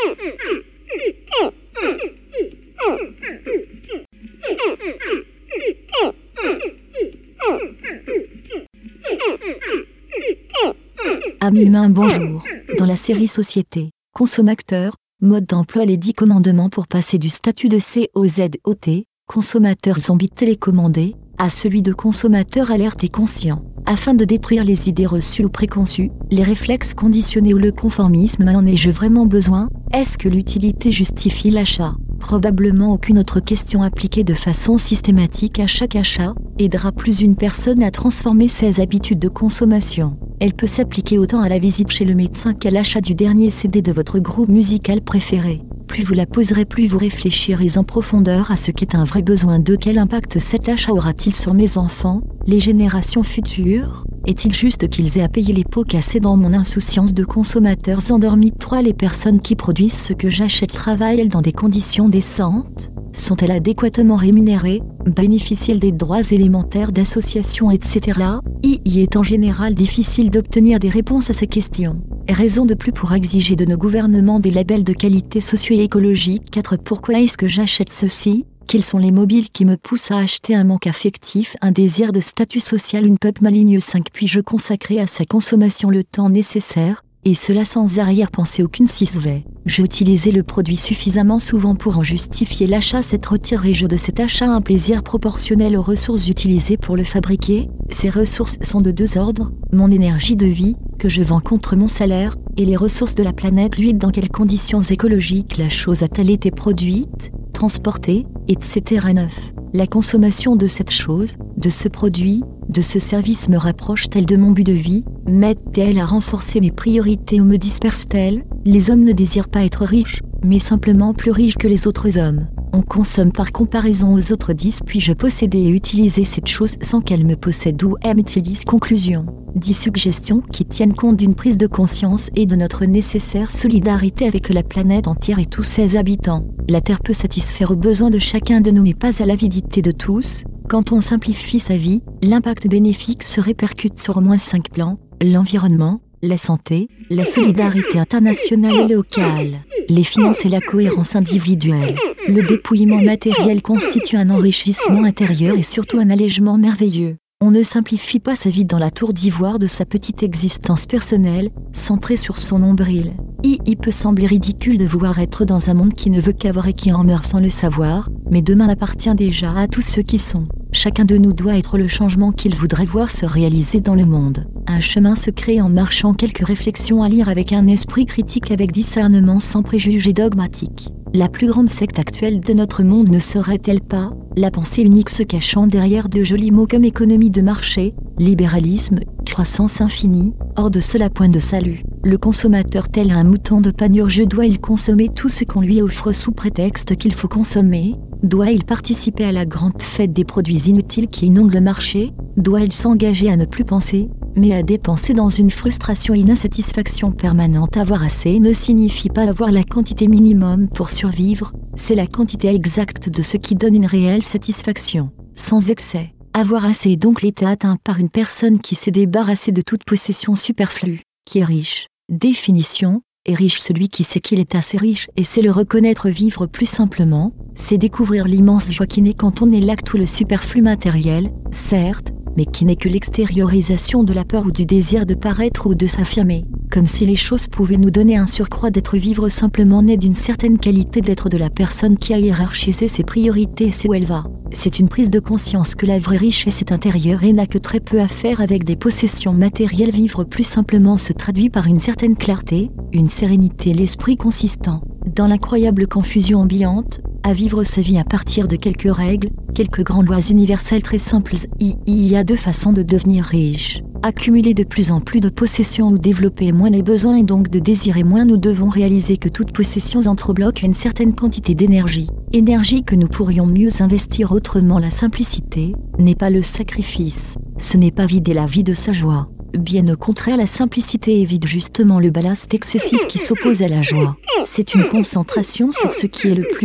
Amis humains, bonjour. Dans la série Société, consommateur, mode d'emploi, les 10 commandements pour passer du statut de COZOT, consommateur zombie télécommandé, à celui de consommateur alerte et conscient, afin de détruire les idées reçues ou préconçues, les réflexes conditionnés ou le conformisme. En ai-je vraiment besoin? Est-ce que l'utilité justifie l'achat? Probablement aucune. Autre question appliquée de façon systématique à chaque achat aidera plus une personne à transformer ses habitudes de consommation. Elle peut s'appliquer autant à la visite chez le médecin qu'à l'achat du dernier CD de votre groupe musical préféré. Plus vous la poserez, plus vous réfléchirez en profondeur à ce qu'est un vrai besoin. De quel impact cet achat aura-t-il sur mes enfants, les générations futures? Est-il juste qu'ils aient à payer les pots cassés dans mon insouciance de consommateurs endormis? 3. Les personnes qui produisent ce que j'achète travaillent-elles dans des conditions décentes? Sont-elles adéquatement rémunérées? Bénéficient-elles des droits élémentaires d'association, etc. Il est en général difficile d'obtenir des réponses à ces questions. Raison de plus pour exiger de nos gouvernements des labels de qualité socio-écologique. 4. Pourquoi est-ce que j'achète ceci? Quels sont les mobiles qui me poussent à acheter? Un manque affectif, un désir de statut social, une peuple maligne. 5. Puis-je consacrer à sa consommation le temps nécessaire, et cela sans arrière-pensée aucune? 6. Vais-je utiliser le produit suffisamment souvent pour en justifier l'achat? 7. Retirerai-je de cet achat un plaisir proportionnel aux ressources utilisées pour le fabriquer? Ces ressources sont de 2 ordres, mon énergie de vie, que je vends contre mon salaire, et les ressources de la planète. 8. Dans quelles conditions écologiques la chose a-t-elle été produite, transportée, etc. 9. La consommation de cette chose, de ce produit, de ce service me rapproche-t-elle de mon but de vie? M'aide-t-elle à renforcer mes priorités ou me disperse-t-elle? Les hommes ne désirent pas être riches, mais simplement plus riches que les autres hommes. On consomme par comparaison aux autres. 10. Puis-je posséder et utiliser cette chose sans qu'elle me possède ou elle m'utilise? Conclusion. 10 suggestions qui tiennent compte d'une prise de conscience et de notre nécessaire solidarité avec la planète entière et tous ses habitants. La Terre peut satisfaire aux besoins de chacun de nous mais pas à l'avidité de tous. Quand on simplifie sa vie, l'impact bénéfique se répercute sur au moins 5 plans: l'environnement, la santé, la solidarité internationale et locale, les finances et la cohérence individuelle. Le dépouillement matériel constitue un enrichissement intérieur et surtout un allègement merveilleux. On ne simplifie pas sa vie dans la tour d'ivoire de sa petite existence personnelle, centrée sur son nombril. Il peut sembler ridicule de vouloir être dans un monde qui ne veut qu'avoir et qui en meurt sans le savoir, mais demain appartient déjà à tous ceux qui sont. Chacun de nous doit être le changement qu'il voudrait voir se réaliser dans le monde. Un chemin se crée en marchant. Quelques réflexions à lire avec un esprit critique, avec discernement, sans préjugés dogmatiques. La plus grande secte actuelle de notre monde ne serait-elle pas la pensée unique se cachant derrière de jolis mots comme économie de marché, libéralisme, croissance infinie? Hors de cela point de salut. Le consommateur tel un mouton de panurge, doit-il consommer tout ce qu'on lui offre sous prétexte qu'il faut consommer? Doit-il participer à la grande fête des produits inutiles qui inondent le marché? Doit-il s'engager à ne plus penser, mais à dépenser dans une frustration et une insatisfaction permanente? Avoir assez ne signifie pas avoir la quantité minimum pour survivre, c'est la quantité exacte de ce qui donne une réelle satisfaction, sans excès. Avoir assez est donc l'état atteint par une personne qui s'est débarrassée de toute possession superflue, qui est riche. Définition: est riche celui qui sait qu'il est assez riche et sait le reconnaître. Vivre plus simplement, c'est découvrir l'immense joie qui naît quand on élague tout le superflu matériel, certes, mais qui n'est que l'extériorisation de la peur ou du désir de paraître ou de s'affirmer. Comme si les choses pouvaient nous donner un surcroît d'être. Vivre simplement naît d'une certaine qualité d'être de la personne qui a hiérarchisé ses priorités et sait où elle va. C'est une prise de conscience que la vraie richesse est intérieure et n'a que très peu à faire avec des possessions matérielles. Vivre plus simplement se traduit par une certaine clarté, une sérénité, l'esprit consistant, dans l'incroyable confusion ambiante, à vivre sa vie à partir de quelques règles, quelques grandes lois universelles très simples. Il y a 2 façons de devenir riche: accumuler de plus en plus de possessions ou développer moins les besoins et donc de désirer moins. Nous devons réaliser que toute possession entrebloque une certaine quantité d'énergie, énergie que nous pourrions mieux investir autrement. La simplicité n'est pas le sacrifice, ce n'est pas vider la vie de sa joie. Bien au contraire, la simplicité évite justement le ballast excessif qui s'oppose à la joie. C'est une concentration sur ce qui est le plus beau,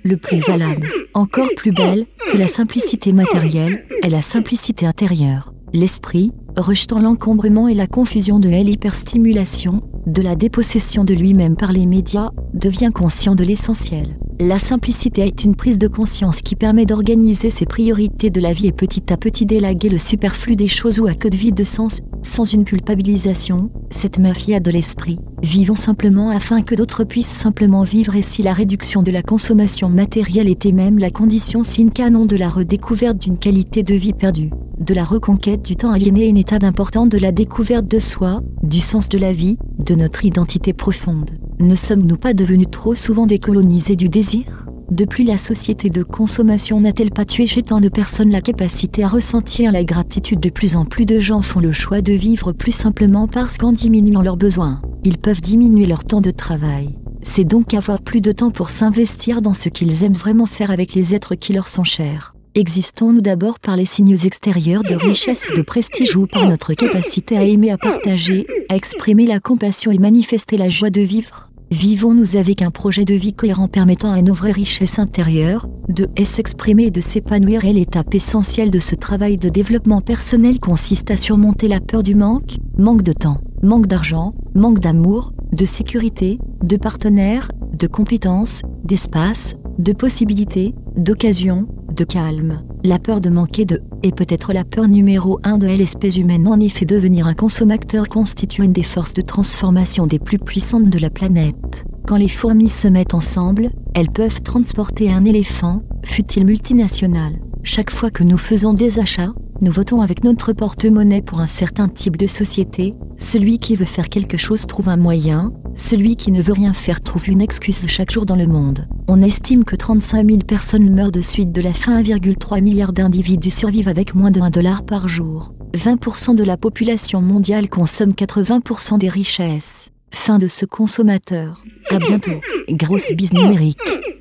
le plus valable, encore plus belle que la simplicité matérielle, est la simplicité intérieure. L'esprit, rejetant l'encombrement et la confusion de l'hyperstimulation, de la dépossession de lui-même par les médias, devient conscient de l'essentiel. La simplicité est une prise de conscience qui permet d'organiser ses priorités de la vie et petit à petit d'élaguer le superflu des choses ou à queue de vide de sens, sans une culpabilisation, cette mafia de l'esprit. Vivons simplement afin que d'autres puissent simplement vivre, et si la réduction de la consommation matérielle était même la condition sine qua non de la redécouverte d'une qualité de vie perdue, de la reconquête du temps aliéné, une étape importante de la découverte de soi, du sens de la vie, de notre identité profonde. Ne sommes-nous pas devenus trop souvent décolonisés du désir ? Depuis, la société de consommation n'a-t-elle pas tué chez tant de personnes la capacité à ressentir la gratitude? De plus en plus de gens font le choix de vivre plus simplement parce qu'en diminuant leurs besoins, ils peuvent diminuer leur temps de travail. C'est donc avoir plus de temps pour s'investir dans ce qu'ils aiment vraiment faire avec les êtres qui leur sont chers. Existons-nous d'abord par les signes extérieurs de richesse et de prestige, ou par notre capacité à aimer, à partager, à exprimer la compassion et manifester la joie de vivre? Vivons-nous avec un projet de vie cohérent permettant à nos vraies richesses intérieures de s'exprimer et de s'épanouir? Et l'étape essentielle de ce travail de développement personnel consiste à surmonter la peur du manque de temps, manque d'argent, manque d'amour, de sécurité, de partenaires, de compétences, d'espace, de possibilités, d'occasions, de calme. La peur de manquer est peut-être la peur numéro 1 de l'espèce humaine. En effet, devenir un consommateur constitue une des forces de transformation des plus puissantes de la planète. Quand les fourmis se mettent ensemble, elles peuvent transporter un éléphant, fût-il multinational. Chaque fois que nous faisons des achats, nous votons avec notre porte-monnaie pour un certain type de société. Celui qui veut faire quelque chose trouve un moyen, celui qui ne veut rien faire trouve une excuse. Chaque jour dans le monde, on estime que 35 000 personnes meurent de suite de la faim. 1,3 milliard d'individus survivent avec moins de $1 par jour. 20% de la population mondiale consomme 80% des richesses. Fin de ce consommateur. À bientôt. Grosse bise numérique.